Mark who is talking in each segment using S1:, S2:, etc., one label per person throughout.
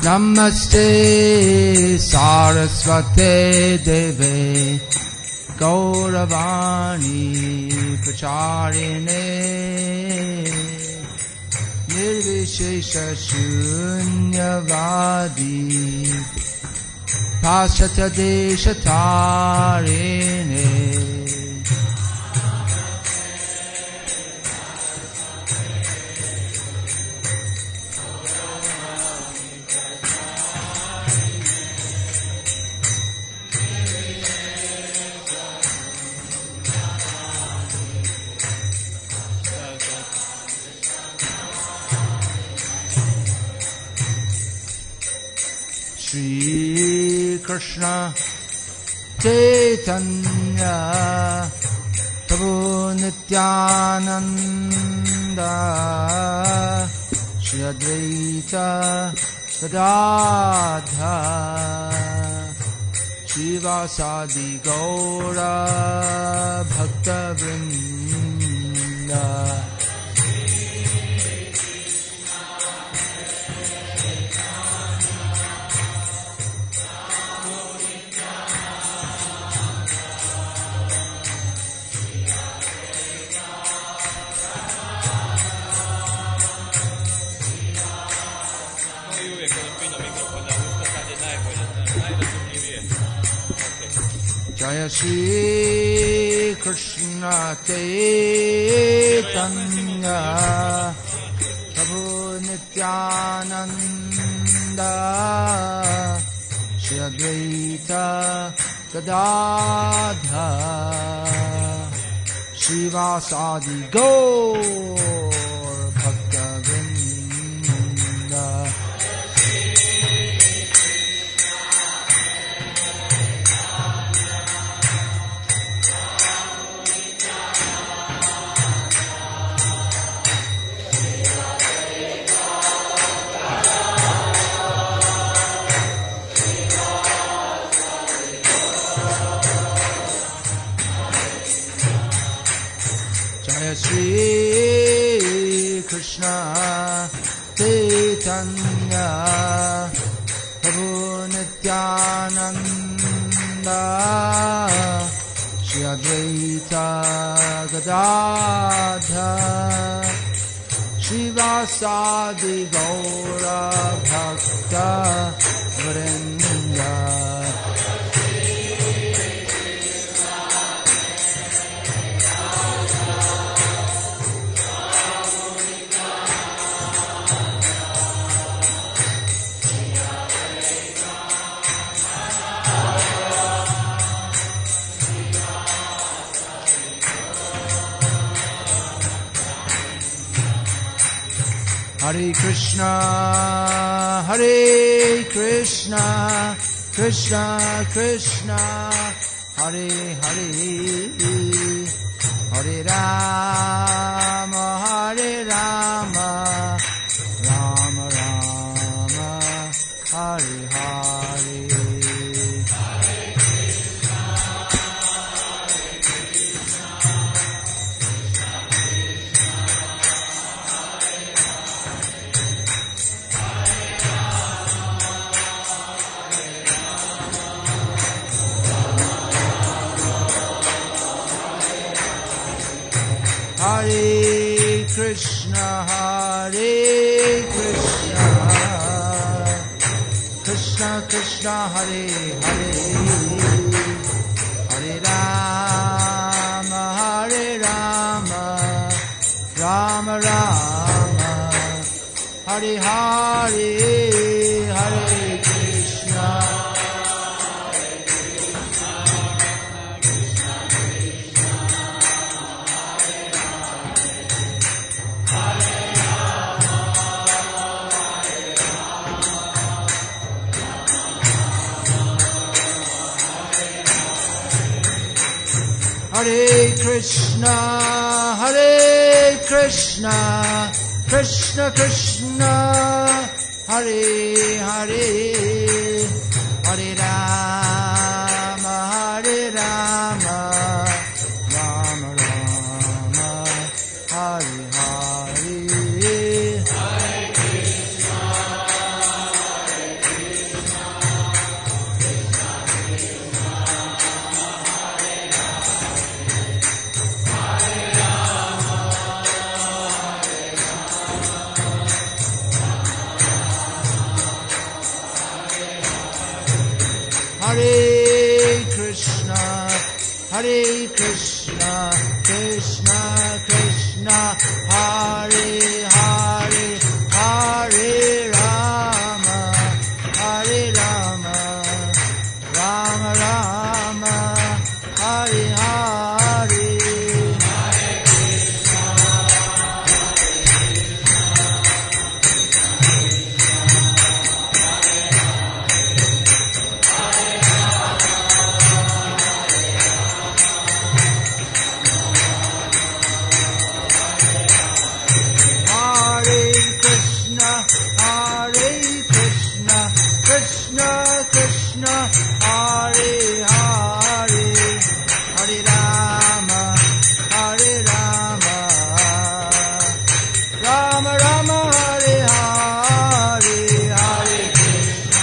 S1: Namaste Saraswate Deve Gauravani Pracharine Nirvishesha Shunyavadi Paschatya Deshatarine Shri Krishna Chaitanya Prabhu Nityananda Shri Advaita Gadadhar Shivasadi Gaura Bhakta Vrinda Jaya Shri Krishna Chaitanya Prabhu Nityananda Shri Advaita Gadadhar Shivasadi Gaur Bhakta Vrinda Shri Krishna Chaitanya Prabhu Nityananda Shri Advaita Gadadhar Shivasadi Gaura Bhakta Vrinda Hare Krishna, Krishna Krishna, Hare Hare, Hare Rama, Rama Rama, Hare Hare. Hare Krishna, Krishna Krishna, Hare Hare, Hare Rama, Rama Rama, Hare Hare, Hare Krishna. Hare Krishna, Krishna Krishna, Hare Hare, Hare Rama, Rama Rama, Hare Hare. Hare Krishna, Hare Krishna, Hare Krishna, Krishna Krishna, Hare Hare, Hare Rama, Hare Rama, Rama Rama, Hare Hare. Krishna Krishna, Hare Hare, Hare Rama, Hare Rama, Rama Rama, Hare Hare, Hare Krishna,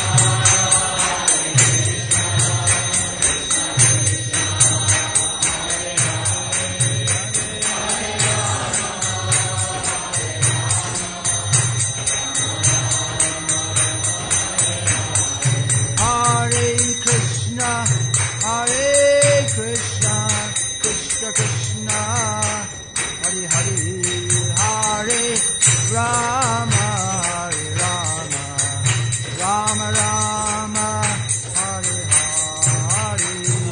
S1: Hare Krishna, Hare Krishna, Krishna Krishna, Hare Hare, Hare Rama, Hare Rama, Rama Rama, Hare Hare.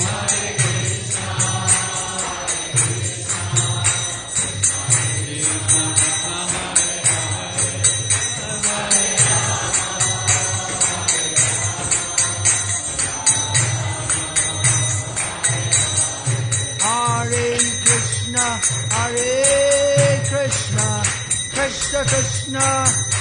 S1: Hare Krishna, Hare Krishna, Krishna Krishna,